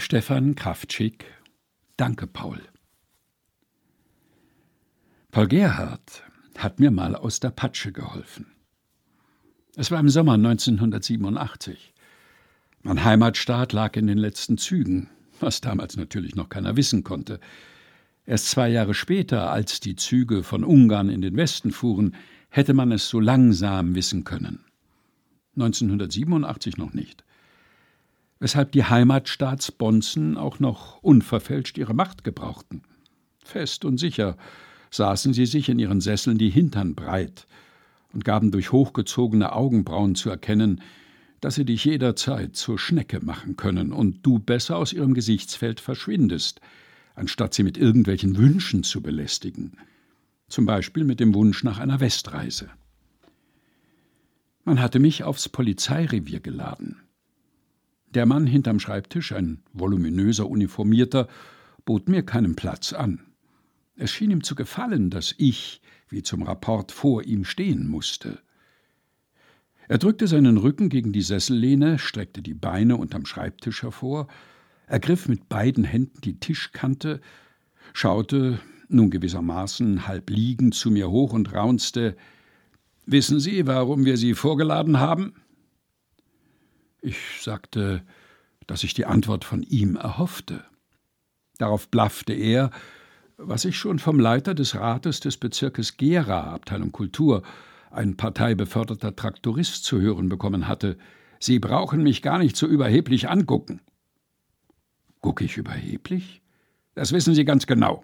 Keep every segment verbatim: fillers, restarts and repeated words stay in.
Stefan Kraftschick. Danke, Paul. Paul Gerhardt hat mir mal aus der Patsche geholfen. Es war im Sommer neunzehnhundertsiebenundachtzig. Mein Heimatstaat lag in den letzten Zügen, was damals natürlich noch keiner wissen konnte. Erst zwei Jahre später, als die Züge von Ungarn in den Westen fuhren, hätte man es so langsam wissen können. neunzehnhundertsiebenundachtzig noch nicht. Weshalb die Heimatstaatsbonzen auch noch unverfälscht ihre Macht gebrauchten. Fest und sicher saßen sie sich in ihren Sesseln die Hintern breit und gaben durch hochgezogene Augenbrauen zu erkennen, dass sie dich jederzeit zur Schnecke machen können und du besser aus ihrem Gesichtsfeld verschwindest, anstatt sie mit irgendwelchen Wünschen zu belästigen, zum Beispiel mit dem Wunsch nach einer Westreise. Man hatte mich aufs Polizeirevier geladen. Der Mann hinterm Schreibtisch, ein voluminöser Uniformierter, bot mir keinen Platz an. Es schien ihm zu gefallen, dass ich, wie zum Rapport, vor ihm stehen musste. Er drückte seinen Rücken gegen die Sessellehne, streckte die Beine unterm Schreibtisch hervor, ergriff mit beiden Händen die Tischkante, schaute, nun gewissermaßen halb liegend, zu mir hoch und raunzte: »Wissen Sie, warum wir Sie vorgeladen haben?« Ich sagte, dass ich die Antwort von ihm erhoffte. Darauf blaffte er, was ich schon vom Leiter des Rates des Bezirkes Gera, Abteilung Kultur, ein parteibeförderter Traktorist, zu hören bekommen hatte: »Sie brauchen mich gar nicht so überheblich angucken.« »Gucke ich überheblich? Das wissen Sie ganz genau.«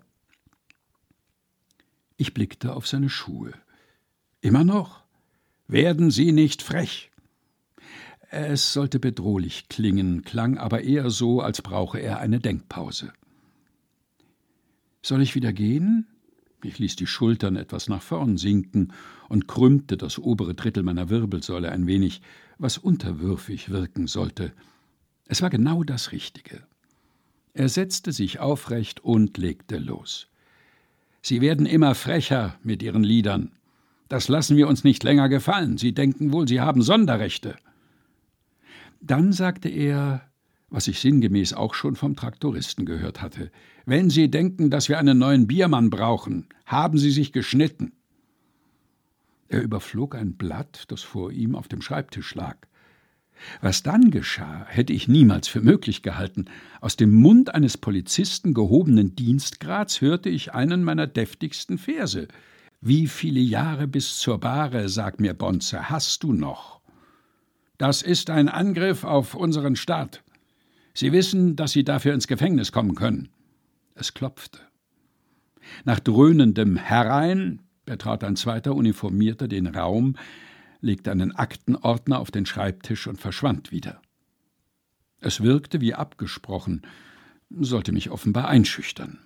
Ich blickte auf seine Schuhe. »Immer noch? Werden Sie nicht frech?« Es sollte bedrohlich klingen, klang aber eher so, als brauche er eine Denkpause. »Soll ich wieder gehen?« Ich ließ die Schultern etwas nach vorn sinken und krümmte das obere Drittel meiner Wirbelsäule ein wenig, was unterwürfig wirken sollte. Es war genau das Richtige. Er setzte sich aufrecht und legte los. »Sie werden immer frecher mit Ihren Liedern. Das lassen wir uns nicht länger gefallen. Sie denken wohl, Sie haben Sonderrechte.« Dann sagte er, was ich sinngemäß auch schon vom Traktoristen gehört hatte: »Wenn Sie denken, dass wir einen neuen Biermann brauchen, haben Sie sich geschnitten.« Er überflog ein Blatt, das vor ihm auf dem Schreibtisch lag. Was dann geschah, hätte ich niemals für möglich gehalten. Aus dem Mund eines Polizisten gehobenen Dienstgrads hörte ich einen meiner deftigsten Verse: »Wie viele Jahre bis zur Bahre, sag mir, Bonze, hast du noch? Das ist ein Angriff auf unseren Staat. Sie wissen, dass Sie dafür ins Gefängnis kommen können.« Es klopfte. Nach dröhnendem »Herein« betrat ein zweiter Uniformierter den Raum, legte einen Aktenordner auf den Schreibtisch und verschwand wieder. Es wirkte wie abgesprochen, sollte mich offenbar einschüchtern.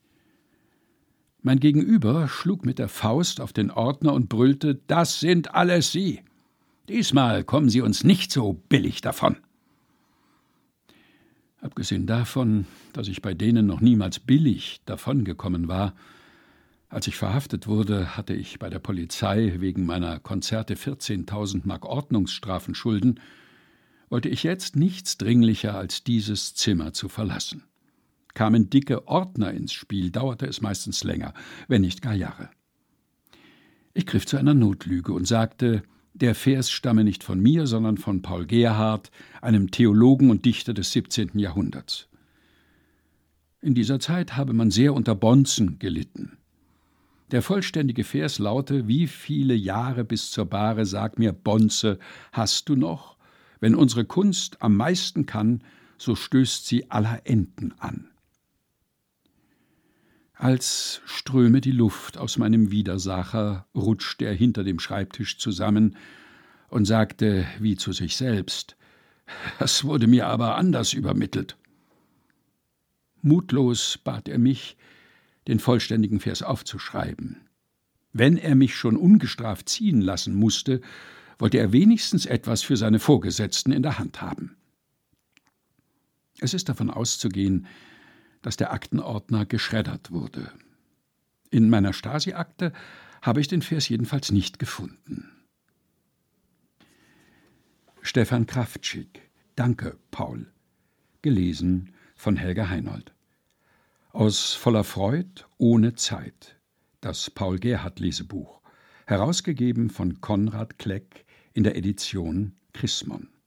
Mein Gegenüber schlug mit der Faust auf den Ordner und brüllte: »Das sind alles Sie! Diesmal kommen Sie uns nicht so billig davon!« Abgesehen davon, dass ich bei denen noch niemals billig davongekommen war, als ich verhaftet wurde, hatte ich bei der Polizei wegen meiner Konzerte vierzehntausend Mark Ordnungsstrafen schulden, wollte ich jetzt nichts dringlicher als dieses Zimmer zu verlassen. Kamen dicke Ordner ins Spiel, dauerte es meistens länger, wenn nicht gar Jahre. Ich griff zu einer Notlüge und sagte, der Vers stamme nicht von mir, sondern von Paul Gerhardt, einem Theologen und Dichter des siebzehnten Jahrhunderts. In dieser Zeit habe man sehr unter Bonzen gelitten. Der vollständige Vers laute: »Wie viele Jahre bis zur Bahre, sag mir, Bonze, hast du noch? Wenn unsere Kunst am meisten kann, so stößt sie aller Enden an.« Als ströme die Luft aus meinem Widersacher, rutschte er hinter dem Schreibtisch zusammen und sagte wie zu sich selbst: »Das wurde mir aber anders übermittelt.« Mutlos bat er mich, den vollständigen Vers aufzuschreiben. Wenn er mich schon ungestraft ziehen lassen musste, wollte er wenigstens etwas für seine Vorgesetzten in der Hand haben. Es ist davon auszugehen, dass der Aktenordner geschreddert wurde. In meiner Stasi-Akte habe ich den Vers jedenfalls nicht gefunden. Stefan Kraftschick. Danke, Paul. Gelesen von Helga Heinold. Aus voller Freud ohne Zeit. Das Paul-Gerhardt-Lesebuch. Herausgegeben von Konrad Kleck in der Edition Chrismon.